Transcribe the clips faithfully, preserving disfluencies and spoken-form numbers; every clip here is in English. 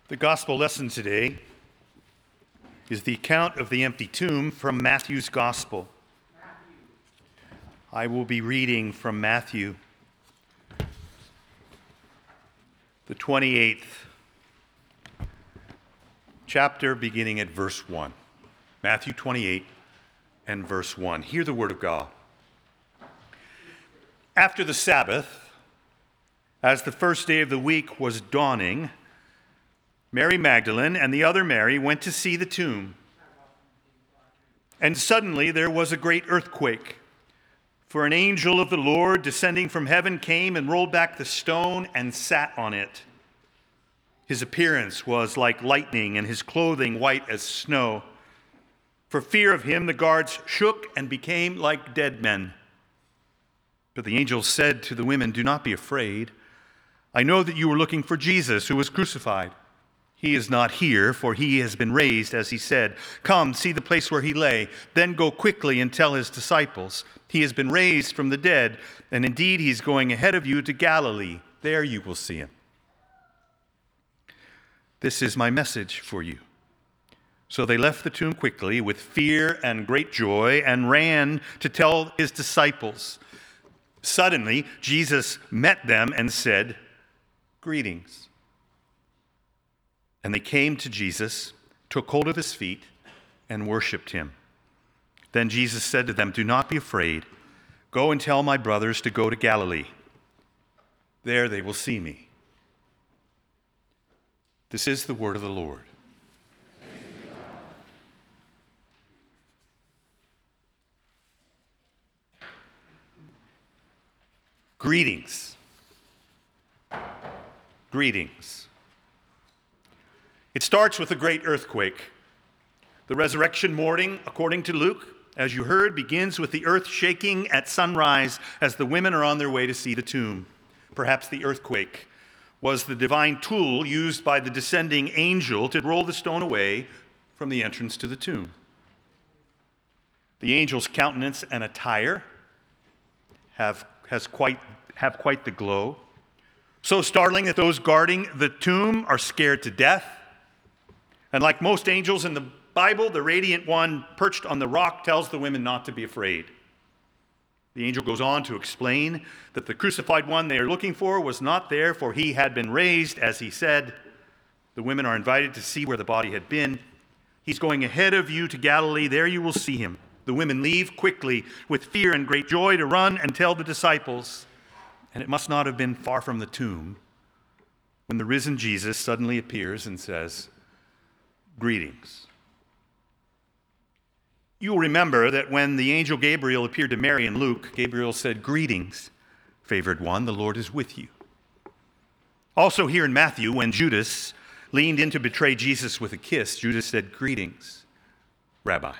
The gospel lesson today is the account of the empty tomb from Matthew's gospel. I will be reading from Matthew, the twenty-eighth chapter, beginning at verse one. Matthew twenty-eight and verse one. Hear the word of God. After the Sabbath, as the first day of the week was dawning, Mary Magdalene and the other Mary went to see the tomb. And suddenly there was a great earthquake, for an angel of the Lord descending from heaven came and rolled back the stone and sat on it. His appearance was like lightning and his clothing white as snow. For fear of him, the guards shook and became like dead men. But the angel said to the women, "Do not be afraid. I know that you are looking for Jesus who was crucified. He is not here, for he has been raised, as he said. Come, see the place where he lay. Then go quickly and tell his disciples, he has been raised from the dead, and indeed he is going ahead of you to Galilee. There you will see him." This is my message for you. So they left the tomb quickly with fear and great joy and ran to tell his disciples. Suddenly, Jesus met them and said, "Greetings." And they came to Jesus, took hold of his feet, and worshipped him. Then Jesus said to them, "Do not be afraid. Go and tell my brothers to go to Galilee. There they will see me." This is the word of the Lord. Greetings. Greetings. It starts with a great earthquake. The resurrection morning, according to Luke, as you heard, begins with the earth shaking at sunrise as the women are on their way to see the tomb. Perhaps the earthquake was the divine tool used by the descending angel to roll the stone away from the entrance to the tomb. The angel's countenance and attire have, has quite, have quite the glow. So startling that those guarding the tomb are scared to death. And like most angels in the Bible, the radiant one perched on the rock tells the women not to be afraid. The angel goes on to explain that the crucified one they are looking for was not there, for he had been raised, as he said. The women are invited to see where the body had been. He's going ahead of you to Galilee. There you will see him. The women leave quickly with fear and great joy to run and tell the disciples. And it must not have been far from the tomb when the risen Jesus suddenly appears and says, "Greetings." You'll remember that when the angel Gabriel appeared to Mary in Luke, Gabriel said, "Greetings, favored one, the Lord is with you." Also here in Matthew, when Judas leaned in to betray Jesus with a kiss, Judas said, "Greetings, Rabbi."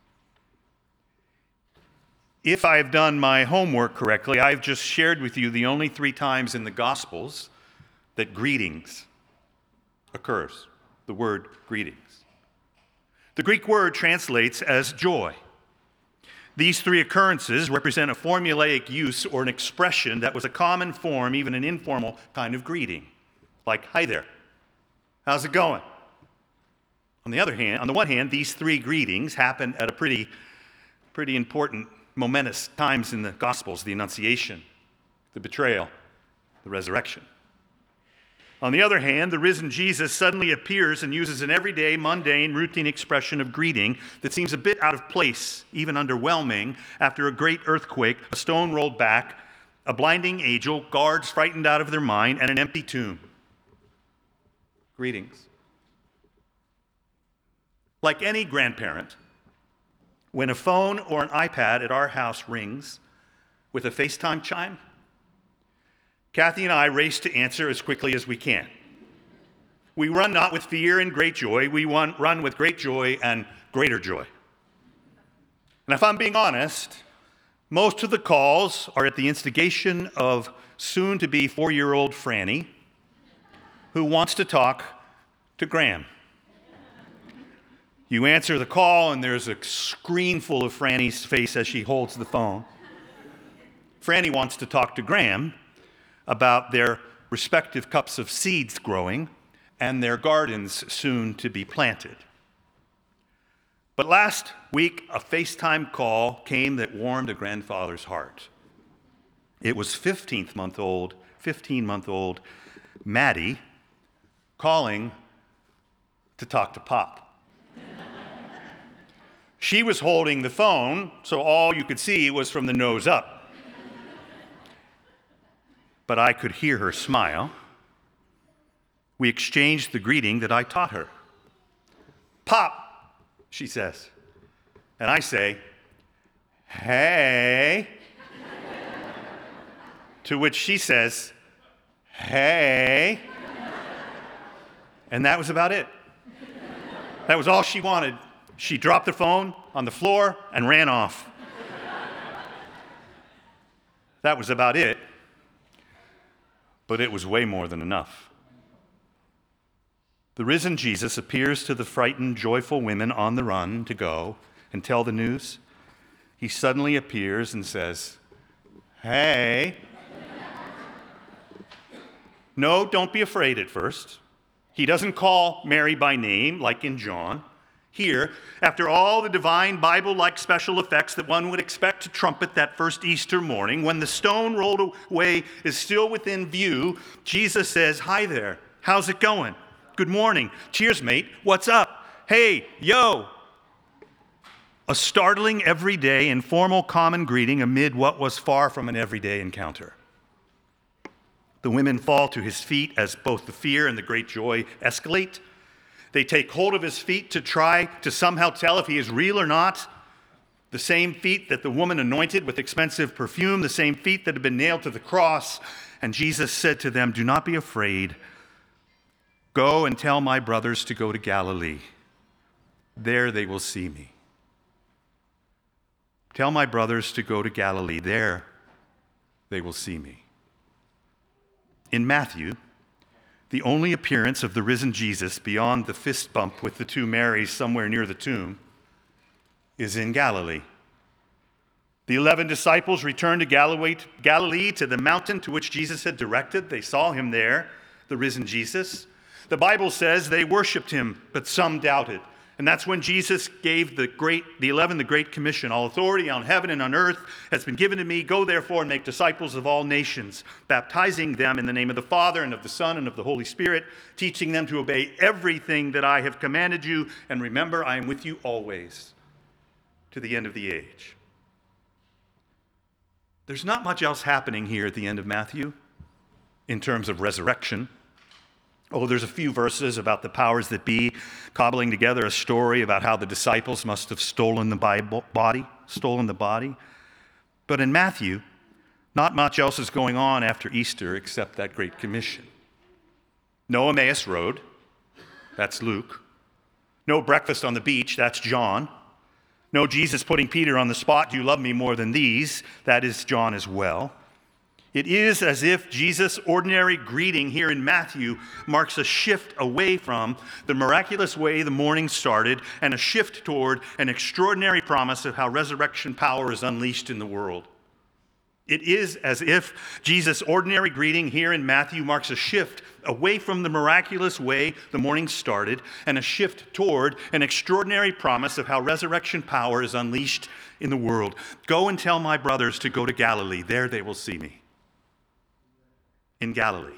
If I've done my homework correctly, I've just shared with you the only three times in the Gospels that greetings occurs. The word greetings. The Greek word translates as joy. These three occurrences represent a formulaic use or an expression that was a common form, even an informal kind of greeting, like, "Hi there, how's it going?" On the other hand, on the one hand, these three greetings happen at a pretty, pretty important, momentous times in the Gospels: the Annunciation, the betrayal, the resurrection. On the other hand, the risen Jesus suddenly appears and uses an everyday, mundane, routine expression of greeting that seems a bit out of place, even underwhelming, after a great earthquake, a stone rolled back, a blinding angel, guards frightened out of their mind, and an empty tomb. Greetings. Like any grandparent, when a phone or an iPad at our house rings with a FaceTime chime, Kathy and I race to answer as quickly as we can. We run not with fear and great joy, we run with great joy and greater joy. And if I'm being honest, most of the calls are at the instigation of soon-to-be four-year-old Franny, who wants to talk to Graham. You answer the call and there's a screen full of Franny's face as she holds the phone. Franny wants to talk to Graham about their respective cups of seeds growing and their gardens soon to be planted. But last week, a FaceTime call came that warmed a grandfather's heart. It was fifteen-month-old, fifteen-month-old Maddie calling to talk to Pop. She was holding the phone, so all you could see was from the nose up. But I could hear her smile. We exchanged the greeting that I taught her. Pop, she says. And I say, hey. To which she says, hey. And that was about it. That was all she wanted. She dropped the phone on the floor and ran off. That was about it. But it was way more than enough. The risen Jesus appears to the frightened, joyful women on the run to go and tell the news. He suddenly appears and says, hey. No, don't be afraid at first. He doesn't call Mary by name like in John. Here, after all the divine Bible-like special effects that one would expect to trumpet that first Easter morning, when the stone rolled away is still within view, Jesus says, hi there, how's it going? Good morning. Cheers, mate. What's up? Hey, yo. A startling, everyday, informal, common greeting amid what was far from an everyday encounter. The women fall to his feet as both the fear and the great joy escalate. They take hold of his feet to try to somehow tell if he is real or not. The same feet that the woman anointed with expensive perfume, the same feet that had been nailed to the cross. And Jesus said to them, do not be afraid. Go and tell my brothers to go to Galilee. There they will see me. Tell my brothers to go to Galilee. There they will see me. In Matthew, the only appearance of the risen Jesus beyond the fist bump with the two Marys somewhere near the tomb is in Galilee. The eleven disciples returned to Galilee, to the mountain to which Jesus had directed. They saw him there, the risen Jesus. The Bible says they worshiped him, but some doubted. And that's when Jesus gave the great, the eleven the Great Commission. All authority on heaven and on earth has been given to me. Go therefore and make disciples of all nations, baptizing them in the name of the Father and of the Son and of the Holy Spirit, teaching them to obey everything that I have commanded you. And remember, I am with you always to the end of the age. There's not much else happening here at the end of Matthew in terms of resurrection. Oh, there's a few verses about the powers that be cobbling together a story about how the disciples must have stolen the Bible, body, stolen the body. But in Matthew, not much else is going on after Easter except that Great Commission. No Emmaus Road, that's Luke. No breakfast on the beach, that's John. No Jesus putting Peter on the spot, do you love me more than these? That is John as well. It is as if Jesus' ordinary greeting here in Matthew marks a shift away from the miraculous way the morning started and a shift toward an extraordinary promise of how resurrection power is unleashed in the world. It is as if Jesus' ordinary greeting here in Matthew marks a shift away from the miraculous way the morning started and a shift toward an extraordinary promise of how resurrection power is unleashed in the world. Go and tell my brothers to go to Galilee. There they will see me. In Galilee.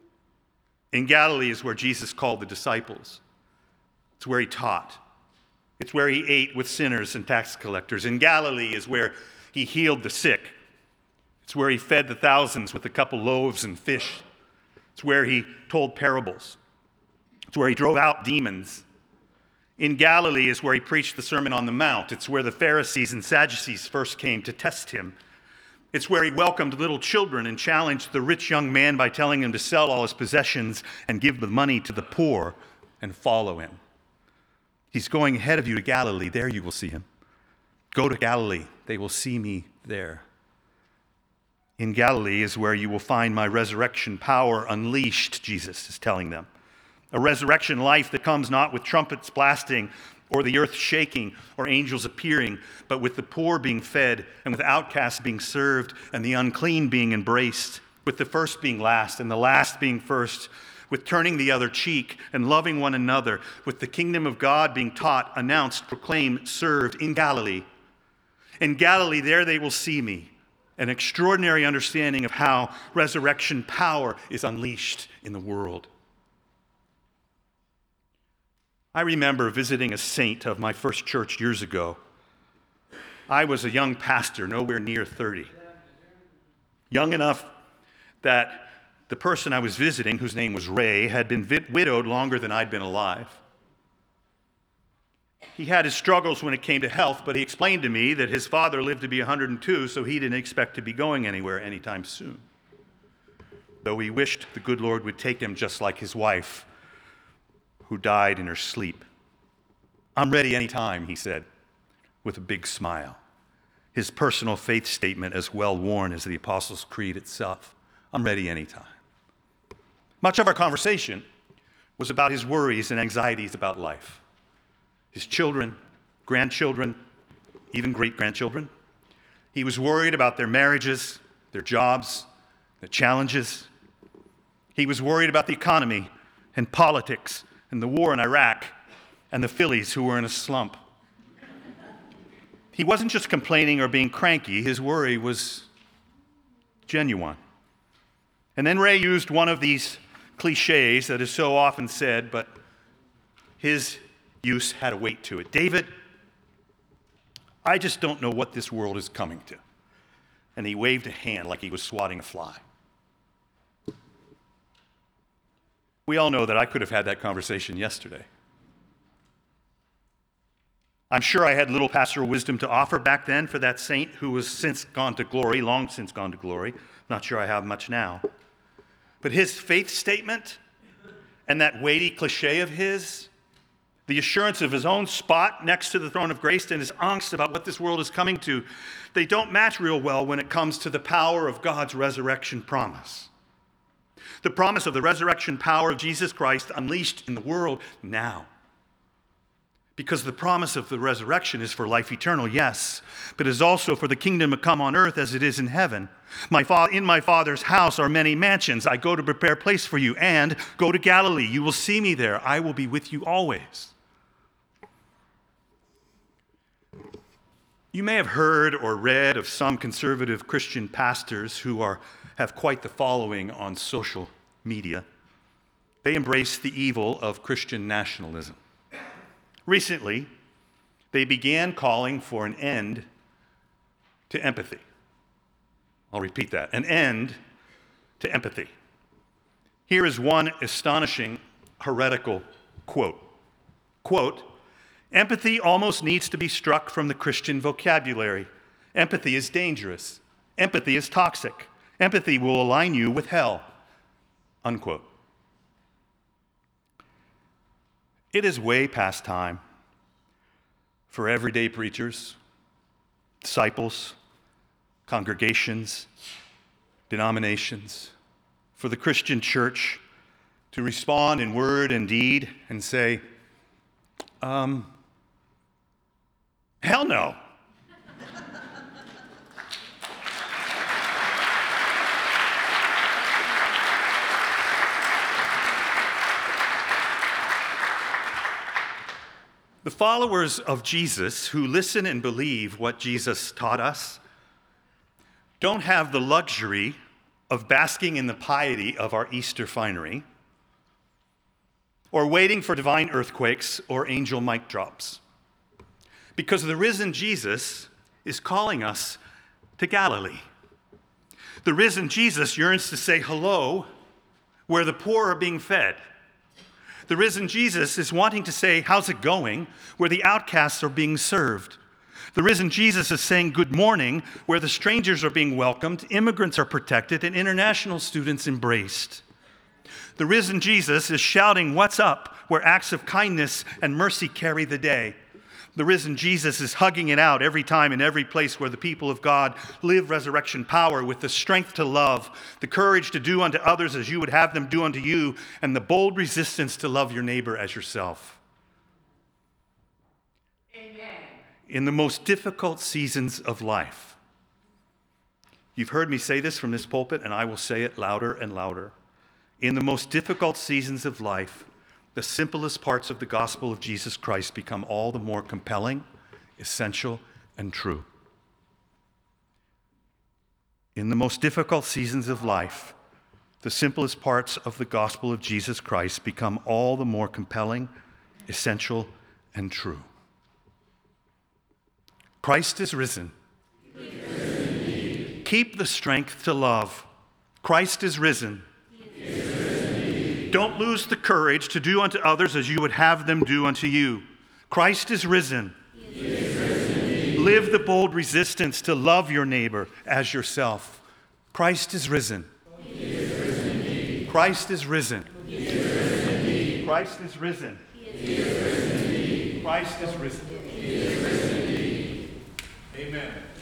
In Galilee is where Jesus called the disciples. It's where he taught. It's where he ate with sinners and tax collectors. In Galilee is where he healed the sick. It's where he fed the thousands with a couple loaves and fish. It's where he told parables. It's where he drove out demons. In Galilee is where he preached the Sermon on the Mount. It's where the Pharisees and Sadducees first came to test him. It's where he welcomed little children and challenged the rich young man by telling him to sell all his possessions and give the money to the poor and follow him. He's going ahead of you to Galilee. There you will see him. Go to Galilee. They will see me there. In Galilee is where you will find my resurrection power unleashed, Jesus is telling them. A resurrection life that comes not with trumpets blasting or the earth shaking, or angels appearing, but with the poor being fed, and with outcasts being served, and the unclean being embraced, with the first being last, and the last being first. with turning the other cheek and loving one another, with the kingdom of God being taught, announced, proclaimed, served in Galilee. In Galilee, there they will see me, an extraordinary understanding of how resurrection power is unleashed in the world. I remember visiting a saint of my first church years ago. I was a young pastor, nowhere near thirty. Young enough that the person I was visiting, whose name was Ray, had been vid- widowed longer than I'd been alive. He had his struggles when it came to health, but he explained to me that his father lived to be one hundred two, so he didn't expect to be going anywhere anytime soon. Though he wished the good Lord would take him just like his wife, who died in her sleep. "I'm ready anytime," he said, with a big smile. His personal faith statement as well worn as the Apostles' Creed itself. "I'm ready anytime." Much of our conversation was about his worries and anxieties about life. His children, grandchildren, even great-grandchildren. He was worried about their marriages, their jobs, their challenges. He was worried about the economy and politics and the war in Iraq and the Phillies who were in a slump. He wasn't just complaining or being cranky. His worry was genuine. And then Ray used one of these cliches that is so often said, but his use had a weight to it. "David, I just don't know what this world is coming to." And he waved a hand like he was swatting a fly. We all know that I could have had that conversation yesterday. I'm sure I had little pastoral wisdom to offer back then for that saint who was since gone to glory, long since gone to glory. Not sure I have much now. But his faith statement and that weighty cliche of his, the assurance of his own spot next to the throne of grace and his angst about what this world is coming to, they don't match real well when it comes to the power of God's resurrection promise. The promise of the resurrection power of Jesus Christ unleashed in the world now. Because the promise of the resurrection is for life eternal, yes, but is also for the kingdom to come on earth as it is in heaven. My fa- in my Father's house are many mansions. I go to prepare a place for you, and go to Galilee. You will see me there. I will be with you always. You may have heard or read of some conservative Christian pastors who are have quite the following on social media. They embrace the evil of Christian nationalism. Recently, they began calling for an end to empathy. I'll repeat that, an end to empathy. Here is one astonishing heretical quote. Quote, "Empathy almost needs to be struck from the Christian vocabulary. Empathy is dangerous. Empathy is toxic. Empathy will align you with hell." Unquote. It is way past time for everyday preachers, disciples, congregations, denominations, for the Christian church to respond in word and deed and say, um, hell no. The followers of Jesus who listen and believe what Jesus taught us don't have the luxury of basking in the piety of our Easter finery or waiting for divine earthquakes or angel mic drops. Because the risen Jesus is calling us to Galilee. The risen Jesus yearns to say hello where the poor are being fed. The risen Jesus is wanting to say, how's it going, where the outcasts are being served. The risen Jesus is saying good morning, where the strangers are being welcomed, immigrants are protected, and international students embraced. The risen Jesus is shouting, what's up, where acts of kindness and mercy carry the day. The risen Jesus is hugging it out every time in every place where the people of God live resurrection power with the strength to love, the courage to do unto others as you would have them do unto you, and the bold resistance to love your neighbor as yourself. Amen. In the most difficult seasons of life, you've heard me say this from this pulpit, and I will say it louder and louder. In the most difficult seasons of life, the simplest parts of the gospel of Jesus Christ become all the more compelling, essential, and true. In the most difficult seasons of life, the simplest parts of the gospel of Jesus Christ become all the more compelling, essential, and true. Christ is risen. He is risen indeed. Keep the strength to love. Christ is risen. He is risen indeed. Don't lose the courage to do unto others as you would have them do unto you. Christ is risen. He is risen indeed. Live the bold resistance to love your neighbor as yourself. Christ is risen. He is risen indeed. Christ is risen. He is risen indeed. Christ is risen. He is risen indeed. Christ is risen. He is risen indeed. Amen.